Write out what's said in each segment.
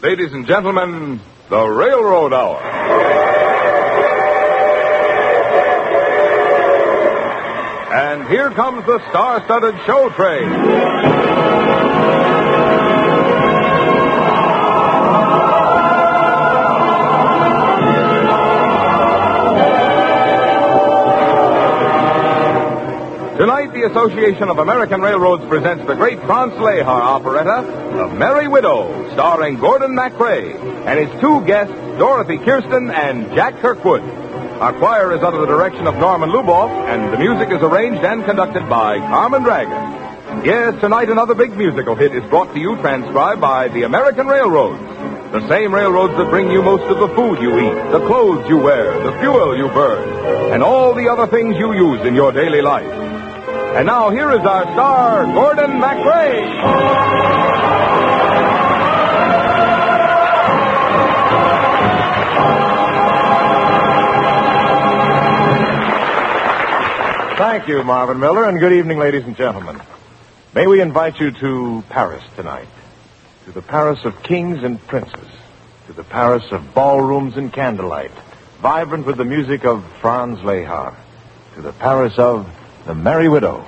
Ladies and gentlemen, the Railroad Hour. And here comes the star-studded show train. Tonight, the Association of American Railroads presents the great Franz Lehar operetta, The Merry Widow, starring Gordon MacRae and his two guests, Dorothy Kirsten and Jack Kirkwood. Our choir is under the direction of Norman Luboff, and the music is arranged and conducted by Carmen Dragon. Yes, tonight another big musical hit is brought to you, transcribed by the American Railroads. The same railroads that bring you most of the food you eat, the clothes you wear, the fuel you burn, and all the other things you use in your daily life. And now, here is our star, Gordon MacRae. Thank you, Marvin Miller, and good evening, ladies and gentlemen. May we invite you to Paris tonight, to the Paris of kings and princes, to the Paris of ballrooms and candlelight, vibrant with the music of Franz Lehar, to the Paris of The Merry Widow.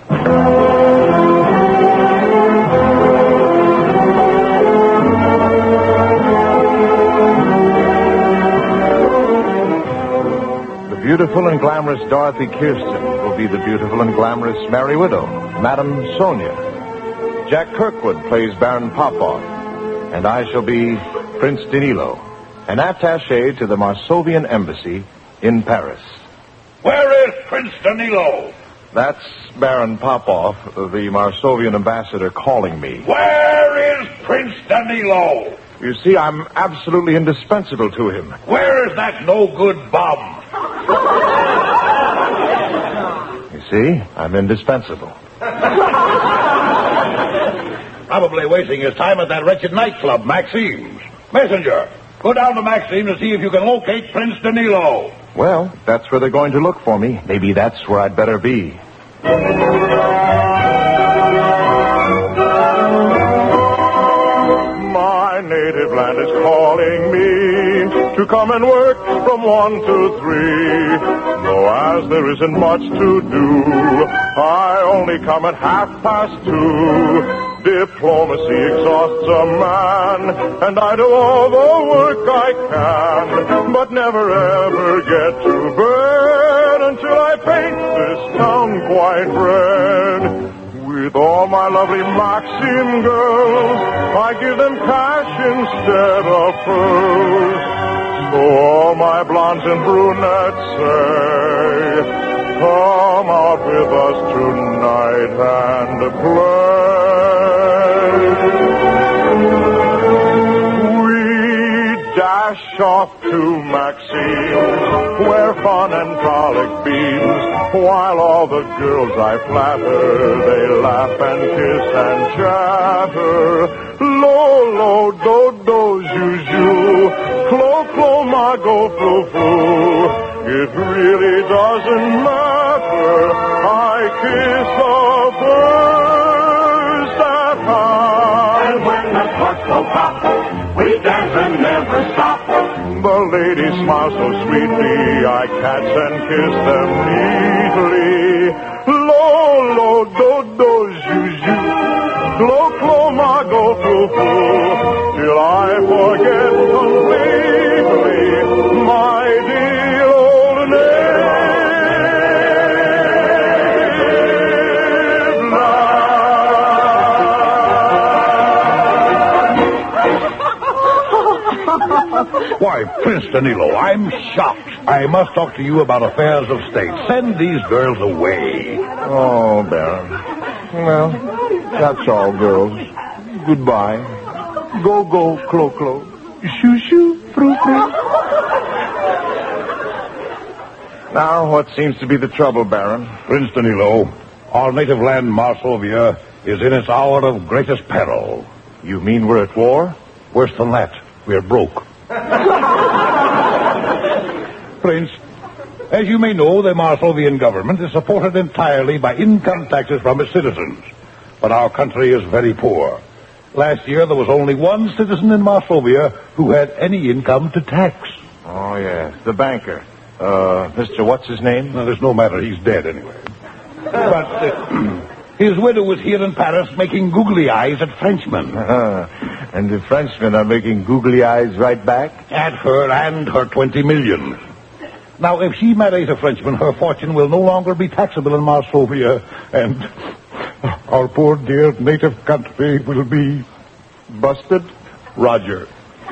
The beautiful and glamorous Dorothy Kirsten will be the beautiful and glamorous Merry Widow, Madame Sonia. Jack Kirkwood plays Baron Popov, and I shall be Prince Danilo, an attaché to the Marsovian embassy in Paris. Where is Prince Danilo? That's Baron Popov, the Marsovian ambassador, calling me. Where is Prince Danilo? You see, I'm absolutely indispensable to him. Where is that no-good bum? You see, I'm indispensable. Probably wasting his time at that wretched nightclub, Maxime's. Messenger, go down to Maxime's and see if you can locate Prince Danilo. Well, if that's where they're going to look for me, maybe that's where I'd better be. My native land is calling me to come and work from 1 to 3. Though as there isn't much to do, I only come at 2:30. Diplomacy exhausts a man, and I do all the work I can, but never ever get to bed until I paint this town quite red. With all my lovely Maxim girls, I give them cash instead of pearls. So all my blondes and brunettes say, come out with us tonight and play. We dash off to Maxime's, where fun and frolic beams, while all the girls I flatter, they laugh and kiss and chatter. Lo, lo, do, do, zhu, zhu, clo, clo, ma, go, flu, flu. It really doesn't matter. I kiss the birds that high. And when the corks go pop, we dance and never stop. The ladies smile so sweetly, I catch and kiss them neatly. Lo, lo, do, do, zhu, zhu, clo, clo, ma, go, flu, flu, till I forget completely my dear old native land. Why, Prince Danilo, I'm shocked. I must talk to you about affairs of state. Send these girls away. Oh, Baron. Well, that's all, girls. Goodbye. Go, go, clo, clo. Shoo, shoo, frou, frou. Now, what seems to be the trouble, Baron? Prince Danilo, our native land, Marsovia, is in its hour of greatest peril. You mean we're at war? Worse than that, we're broke. Prince, as you may know, the Marsovian government is supported entirely by income taxes from its citizens. But our country is very poor. Last year, there was only one citizen in Marsovia who had any income to tax. Oh, yes, the banker. Mr. What's his name? No, there's no matter. He's dead anyway. But his widow was here in Paris making googly eyes at Frenchmen. And the Frenchmen are making googly eyes right back? At her and her 20 million. Now, if she marries a Frenchman, her fortune will no longer be taxable in Marsovia, and our poor dear native country will be Busted? Roger.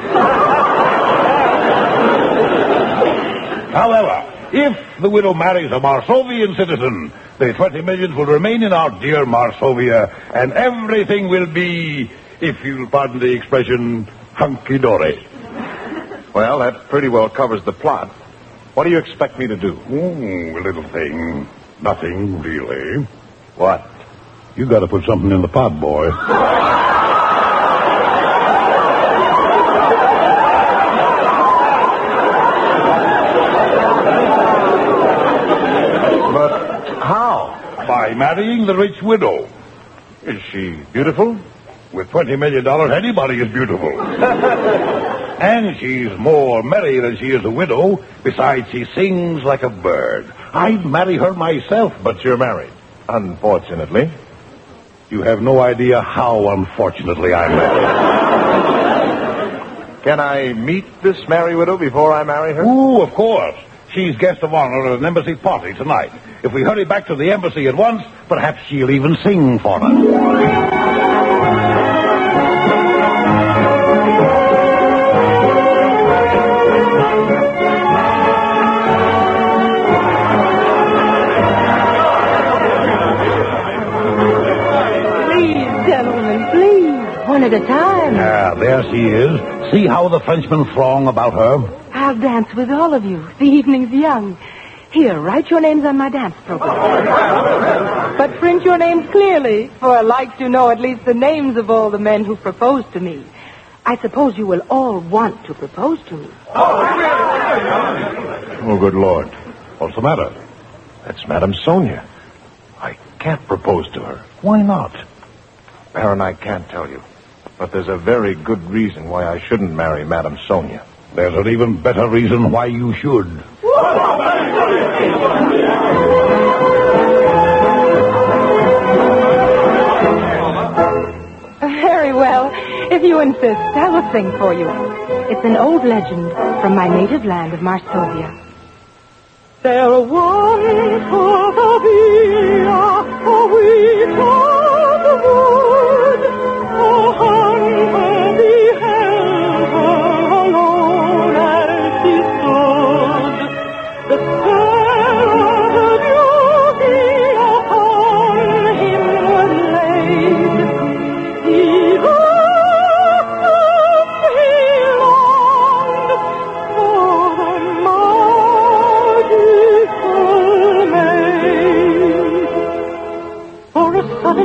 However, if the widow marries a Marsovian citizen, the 20 millions will remain in our dear Marsovia, and everything will be, if you'll pardon the expression, hunky-dory. Well, that pretty well covers the plot. What do you expect me to do? A little thing. Nothing, really. What? You gotta put something in the pot, boy. But how? By marrying the rich widow. Is she beautiful? With $20 million, anybody is beautiful. And she's more merry than she is a widow. Besides, she sings like a bird. I'd marry her myself. But you're married, unfortunately. You have no idea how unfortunately I'm married. Can I meet this merry widow before I marry her? Ooh, of course. She's guest of honor at an embassy party tonight. If we hurry back to the embassy at once, perhaps she'll even sing for us. One at a time. There she is. See how the Frenchmen throng about her? I'll dance with all of you. The evening's young. Here, write your names on my dance program. But print your names clearly, for I like to know at least the names of all the men who proposed to me. I suppose you will all want to propose to me. Oh, good Lord. What's the matter? That's Madame Sonia. I can't propose to her. Why not? Baron, I can't tell you. But there's a very good reason why I shouldn't marry Madame Sonia. There's an even better reason why you should. Very well. If you insist, I will sing for you. It's an old legend from my native land of Marsovia. There once was a villa, a wheat on the wood, a hunter beheld her alone as she stood. The spell of her beauty upon him was laid. He looked up, he longed for the magical maid. For a sudden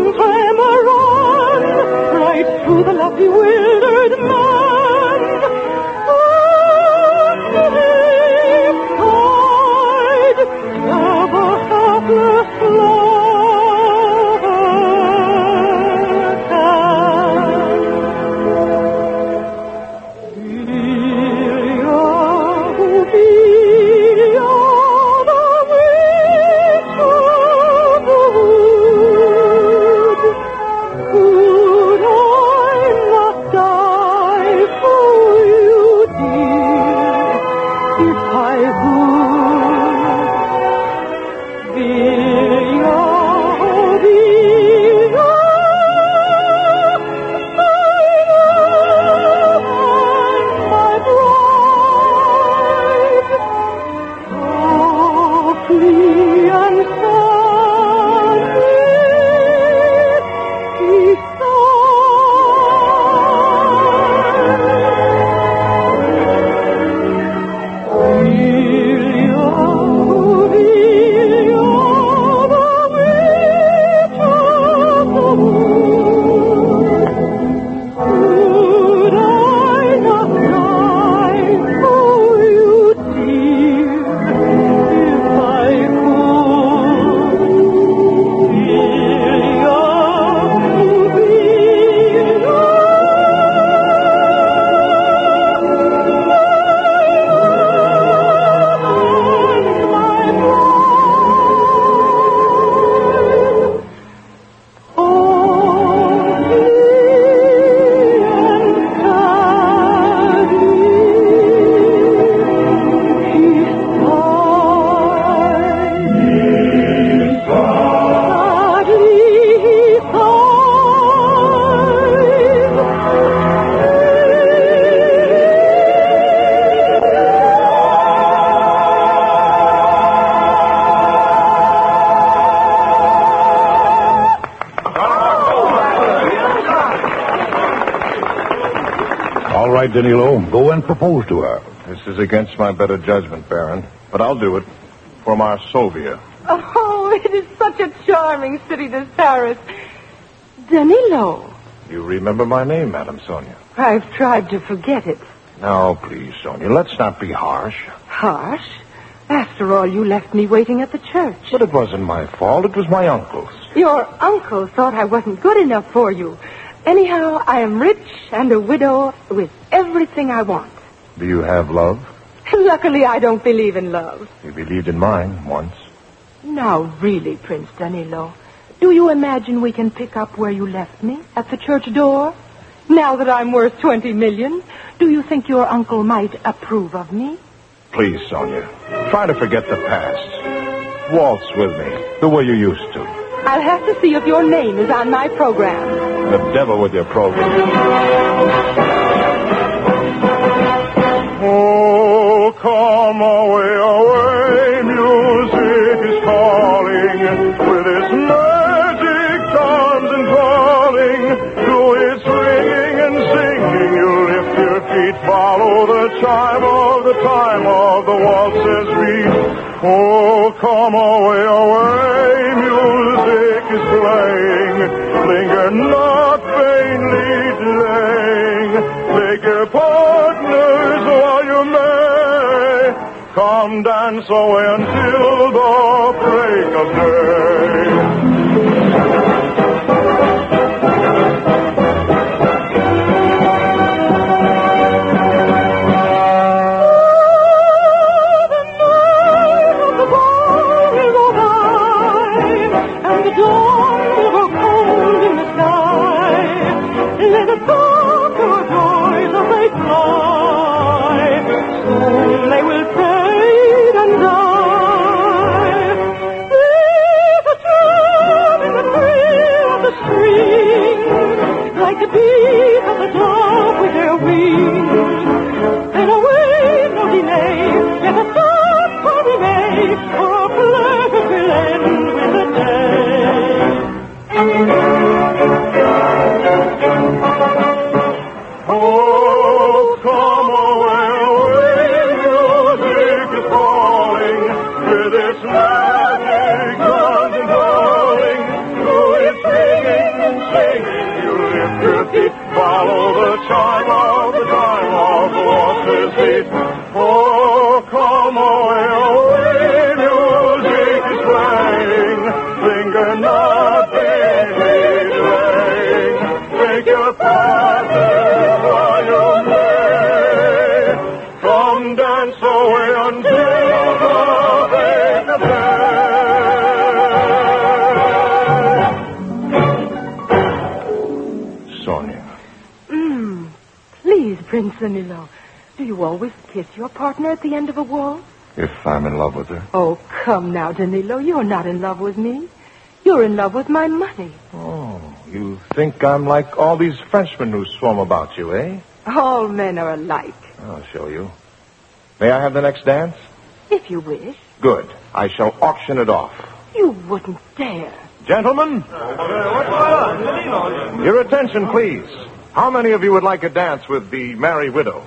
right, Danilo. Go and propose to her. This is against my better judgment, Baron, but I'll do it for Marsovia. Oh, it is such a charming city, this Paris. Danilo. You remember my name, Madame Sonia. I've tried to forget it. Now, please, Sonia, let's not be harsh. Harsh? After all, you left me waiting at the church. But it wasn't my fault. It was my uncle's. Your uncle thought I wasn't good enough for you. Anyhow, I am rich and a widow with everything I want. Do you have love? Luckily, I don't believe in love. You believed in mine once. Now, really, Prince Danilo, do you imagine we can pick up where you left me, at the church door? Now that I'm worth 20 million, do you think your uncle might approve of me? Please, Sonia, try to forget the past. Waltz with me, the way you used to. I'll have to see if your name is on my program. The devil with your program. Oh, come away, away, music is calling. With its magic charms and calling, to its ringing and singing, you lift your feet, follow the chime of the time of the waltz's beat. Oh, come away, away, music is playing. Linger not vainly delaying. Take your partners while you may. Come dance away until the break of day. Prince Danilo, do you always kiss your partner at the end of a waltz? If I'm in love with her. Oh, come now, Danilo. You're not in love with me. You're in love with my money. Oh, you think I'm like all these Frenchmen who swarm about you, eh? All men are alike. I'll show you. May I have the next dance? If you wish. Good. I shall auction it off. You wouldn't dare. Gentlemen, your attention, please. How many of you would like a dance with the Merry Widow?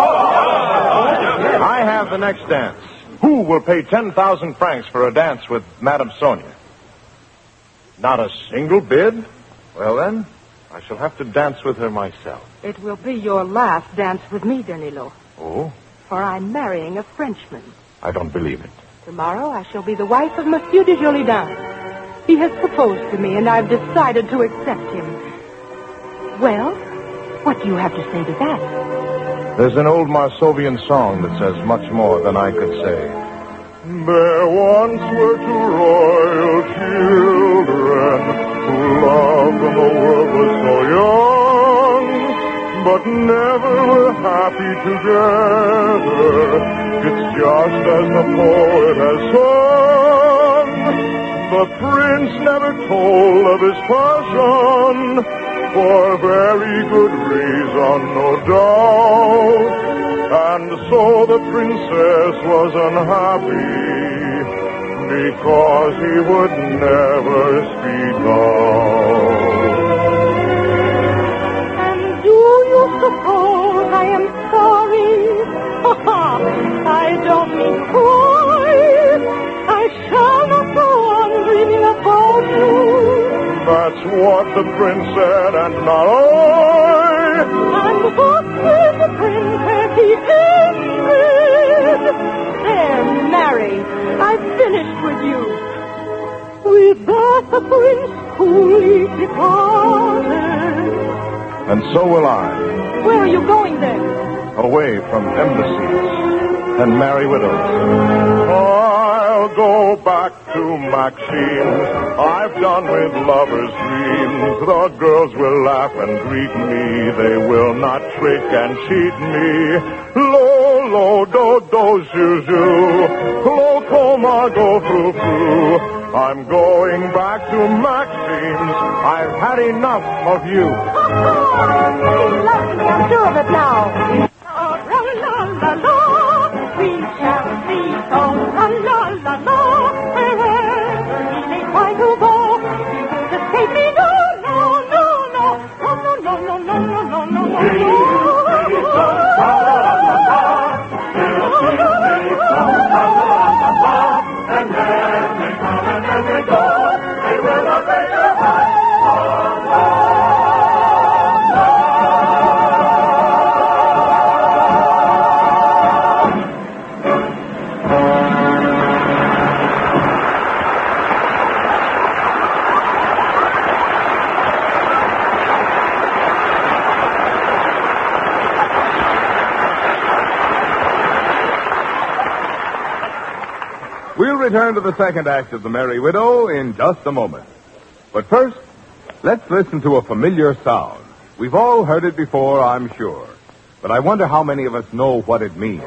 I have the next dance. Who will pay 10,000 francs for a dance with Madame Sonia? Not a single bid? Well, then, I shall have to dance with her myself. It will be your last dance with me, Danilo. Oh? For I'm marrying a Frenchman. I don't believe it. Tomorrow I shall be the wife of Monsieur de Jolidain. He has proposed to me, and I've decided to accept him. Well, what do you have to say to that? There's an old Marsovian song that says much more than I could say. There once were two royal children who loved when the world was so young, but never were happy together. It's just as the poet has sung. The prince never told of his passion, for very good reason, no doubt. And so the princess was unhappy, because he would never speak out. And do you suppose I am That's what the prince said, and now And what will the princess he ended? There, marry. I've finished with you. With that the prince coolly departed. And so will I. Where are you going then? Away from embassies and merry widows. I'll go back to Maxine's. I've done with lovers' dreams. The girls will laugh and greet me. They will not trick and cheat me. Lo, lo, do, do, zhu, zhu. Lo, coma, go, fru, fru. I'm going back to Maxine's. I've had enough of you. He loves me, I'm sure of it now. We shall see, so la. Wherever he may try to go, he won't escape me, no. And then they come and then they go. They will not break your heart. We'll return to the second act of The Merry Widow in just a moment. But first, let's listen to a familiar sound. We've all heard it before, I'm sure. But I wonder how many of us know what it means.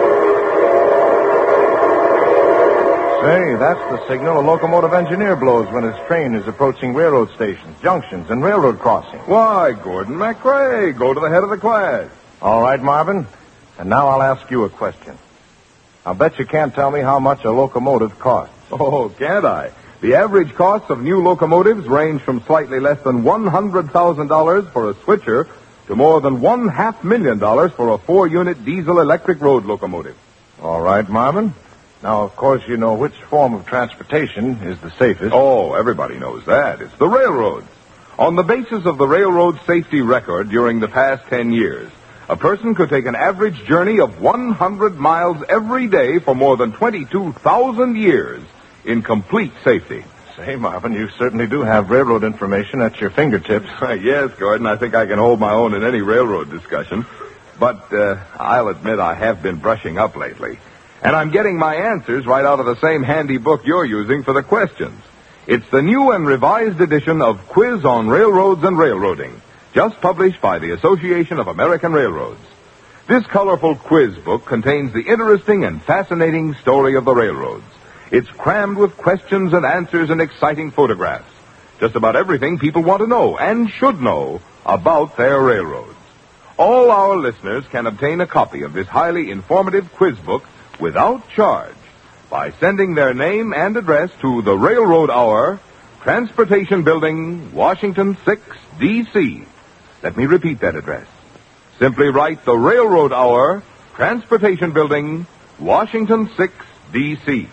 Say, that's the signal a locomotive engineer blows when his train is approaching railroad stations, junctions, and railroad crossings. Why, Gordon MacRae, go to the head of the class. All right, Marvin. And now I'll ask you a question. I'll bet you can't tell me how much a locomotive costs. Oh, can't I? The average costs of new locomotives range from slightly less than $100,000 for a switcher to more than $500,000 for a 4-unit diesel-electric road locomotive. All right, Marvin. Now, of course, you know which form of transportation is the safest. Oh, everybody knows that. It's the railroads. On the basis of the railroad safety record during the past 10 years, a person could take an average journey of 100 miles every day for more than 22,000 years in complete safety. Say, Marvin, you certainly do have railroad information at your fingertips. Yes, Gordon, I think I can hold my own in any railroad discussion. But I'll admit I have been brushing up lately. And I'm getting my answers right out of the same handy book you're using for the questions. It's the new and revised edition of Quiz on Railroads and Railroading, just published by the Association of American Railroads. This colorful quiz book contains the interesting and fascinating story of the railroads. It's crammed with questions and answers and exciting photographs. Just about everything people want to know and should know about their railroads. All our listeners can obtain a copy of this highly informative quiz book without charge by sending their name and address to the Railroad Hour, Transportation Building, Washington 6, D.C. Let me repeat that address. Simply write the Railroad Hour, Transportation Building, Washington 6, D.C.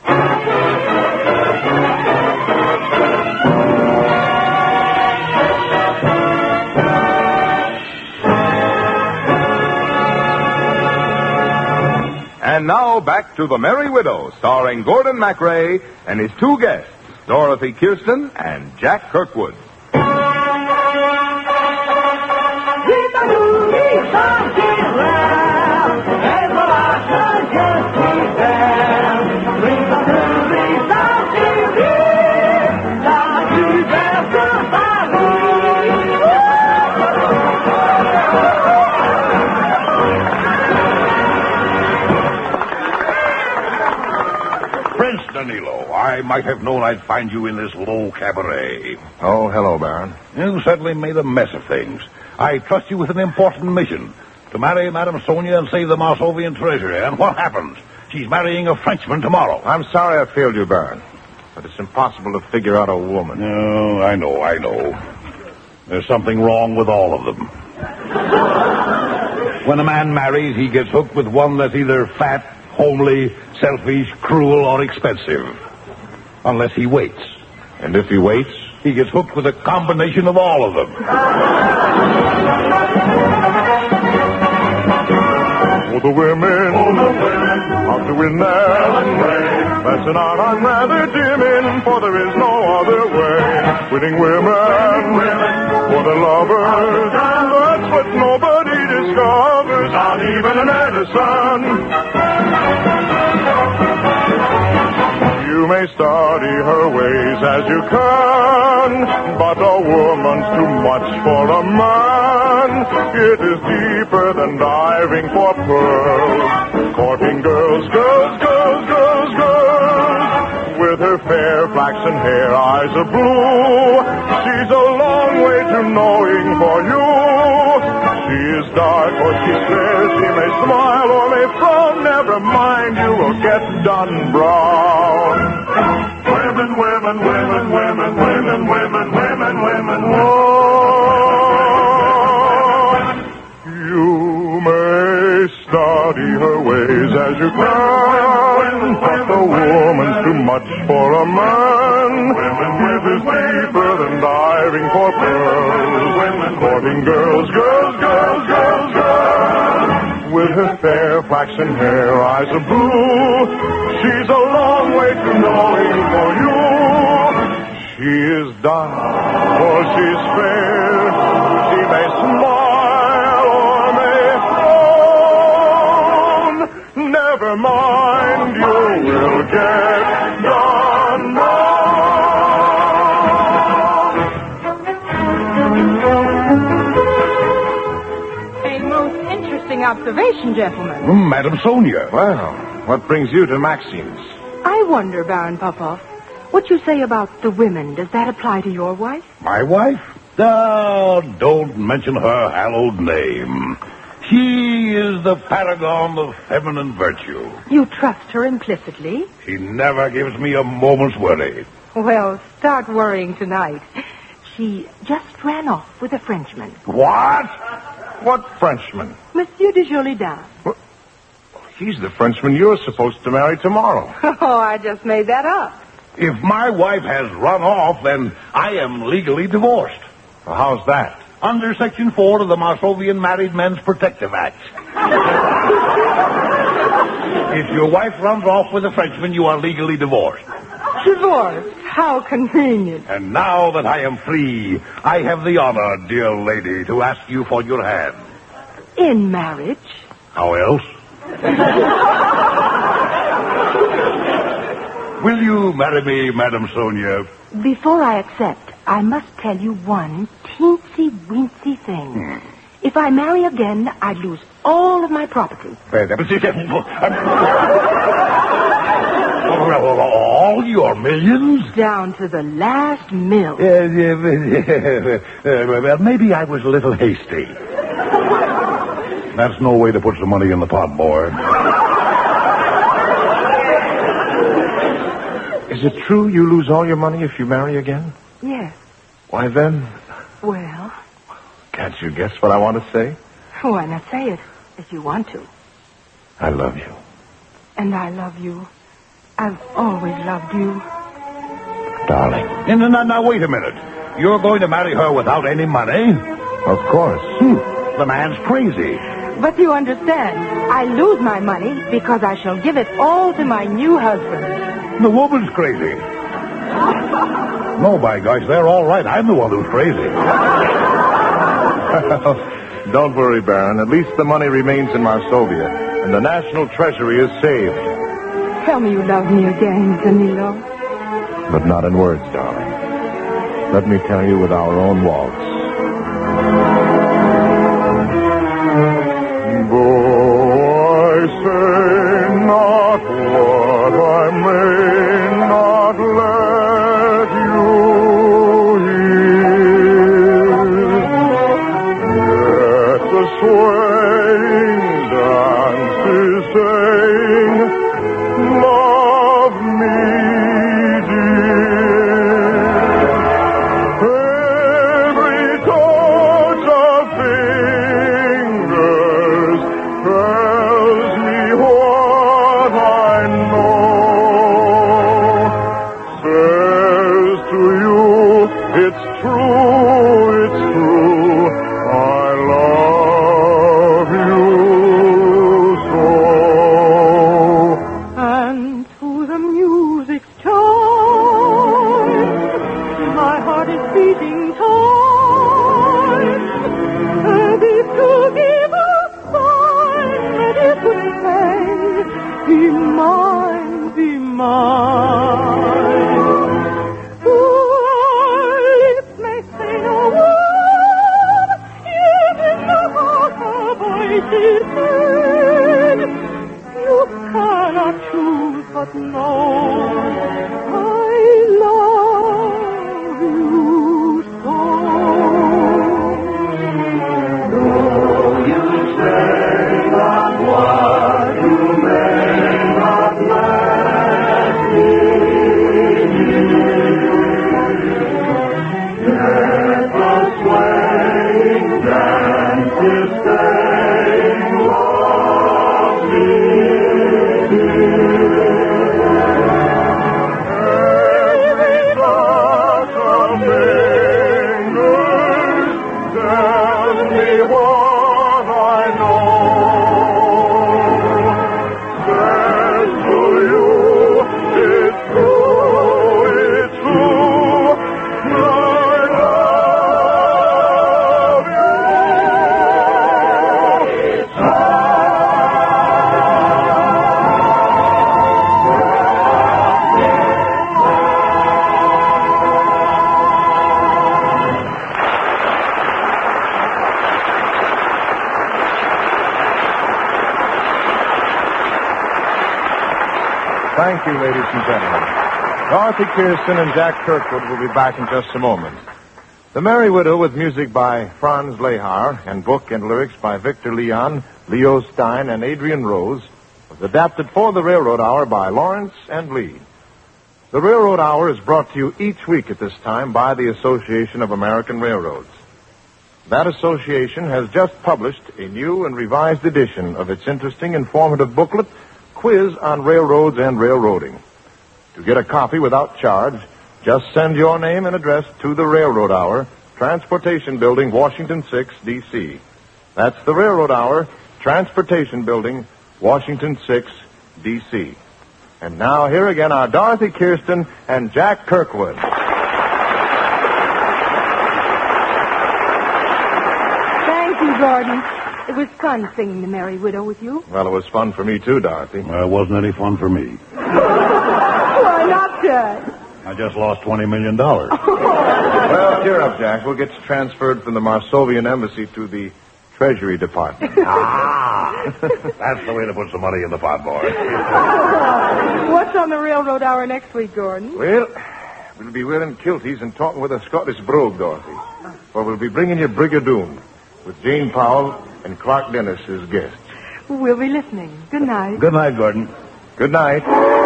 And now back to The Merry Widow, starring Gordon MacRae and his two guests, Dorothy Kirsten and Jack Kirkwood. Danilo, I might have known I'd find you in this low cabaret. Oh, hello, Baron. You certainly made a mess of things. I trust you with an important mission, to marry Madame Sonia and save the Marsovian treasure. And what happens? She's marrying a Frenchman tomorrow. I'm sorry I failed you, Baron, but it's impossible to figure out a woman. No, I know. There's something wrong with all of them. When a man marries, he gets hooked with one that's either fat, homely, selfish, cruel, or expensive. Unless he waits. And if he waits, He gets hooked with a combination of all of them. Oh, the women, how to win their lesson out on rather dim in, for there is no other way. Winning women for the lovers, that's what nobody discovers, not even an Edison. You may study her ways as you can, but a woman's too much for a man. It is deeper than diving for pearls. Courting girls, girls, girls, girls, girls. With her fair flaxen hair, eyes of blue, she's a long way to knowing for you. She is dark or she's fair, she may smile or may frown. Never mind, you will get done brown. Women, women, women, women, women, women, women, women, women. You may study her ways as you can, but the woman's too much for a man. It is deeper than diving for pearls. Courting girls, girls, girls, girls, girls. With her fair flaxen hair, eyes of blue, she's a long way to knowing for you. She is dark or she's fair, she may smile or may frown. Never mind, you will get done wrong. Observation, gentlemen. Madam Sonia. Well, what brings you to Maxine's? I wonder, Baron Popoff, what you say about the women, does that apply to your wife? My wife? Oh, don't mention her hallowed name. She is the paragon of feminine virtue. You trust her implicitly? She never gives me a moment's worry. Well, start worrying tonight. She just ran off with a Frenchman. What? What Frenchman? Monsieur de Jolidain. He's the Frenchman you're supposed to marry tomorrow. Oh, I just made that up. If my wife has run off, then I am legally divorced. Well, how's that? Under Section 4 of the Marsovian Married Men's Protective Act. If your wife runs off with a Frenchman, you are legally divorced. Divorced? How convenient. And now that I am free, I have the honor, dear lady, to ask you for your hand. In marriage? How else? Will you marry me, Madam Sonia? Before I accept, I must tell you one teensy-weensy thing. If I marry again, I'd lose all of my property. All your millions? Down to the last mill. Well, maybe I was a little hasty. That's no way to put some money in the pot, boy. Is it true you lose all your money if you marry again? Yes. Why then? Well? Can't you guess what I want to say? Why not say it, if you want to? I love you. And I love you. I've always loved you. Darling. Now, wait a minute. You're going to marry her without any money? Of course. The man's crazy. But you understand, I lose my money because I shall give it all to my new husband. The woman's crazy. No, by gosh, they're all right. I'm the one who's crazy. Don't worry, Baron. At least the money remains in Marsovia, and the national treasury is saved. Tell me you love me again, Danilo. But not in words, darling. Let me tell you with our own waltz. Though I say not what I may not let you hear, yet the swaying dance is saying, love me, dear. Every Be mine, be mine. Our lips may say no word, yet in the heart a voice is heard. You cannot choose but know I love you so. Though you say not what you may not let me yet the swaying dance is saying love me. Every touch of fingers tells me what I know. Says to you, it's true, it's true. I love you. Thank you, ladies and gentlemen. Dorothy Kirsten and Jack Kirkwood will be back in just a moment. The Merry Widow, with music by Franz Lehar and book and lyrics by Victor Leon, Leo Stein, and Adrian Rose, was adapted for the Railroad Hour by Lawrence and Lee. The Railroad Hour is brought to you each week at this time by the Association of American Railroads. That association has just published a new and revised edition of its interesting, informative booklet, Quiz on Railroads and Railroading. To get a copy without charge, just send your name and address to the Railroad Hour, Transportation Building, Washington 6, D.C. That's the Railroad Hour, Transportation Building, Washington 6, D.C. And now, here again are Dorothy Kirsten and Jack Kirkwood. Thank you, Gordon. It was fun singing The Merry Widow with you. Well, it was fun for me, too, Dorothy. Well, it wasn't any fun for me. Why not, Jack? I just lost $20 million. Well, cheer up, Jack. We'll get you transferred from the Marsovian Embassy to the Treasury Department. That's the way to put some money in the pot, boy. What's on the Railroad Hour next week, Gordon? Well, we'll be wearing kilties and talking with a Scottish brogue, Dorothy. For we'll be bringing you Brigadoon with Jane Powell and Clark Dennis as guests. We'll be listening. Good night. Good night, Gordon. Good night.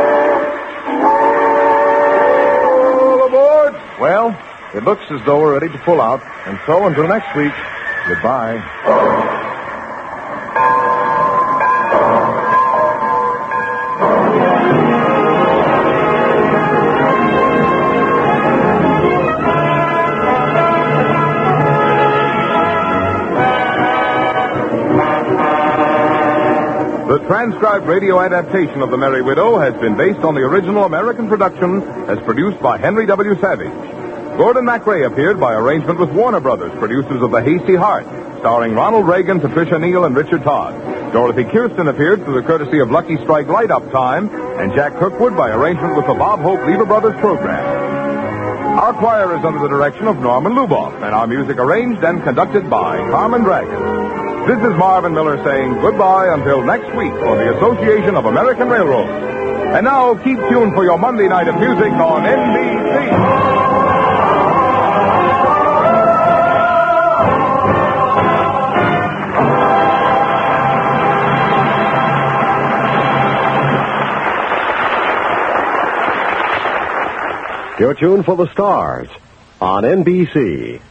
All aboard. Well, it looks as though we're ready to pull out. And so, until next week, goodbye. The transcribed radio adaptation of The Merry Widow has been based on the original American production as produced by Henry W. Savage. Gordon MacRae appeared by arrangement with Warner Brothers, producers of The Hasty Heart, starring Ronald Reagan, Patricia Neal, and Richard Todd. Dorothy Kirsten appeared through the courtesy of Lucky Strike Light-Up Time, and Jack Kirkwood by arrangement with the Bob Hope Lever Brothers program. Our choir is under the direction of Norman Luboff, and our music arranged and conducted by Carmen Dragon. This is Marvin Miller saying goodbye until next week for the Association of American Railroads. And now, keep tuned for your Monday night of music on NBC. You're tuned for the stars on NBC.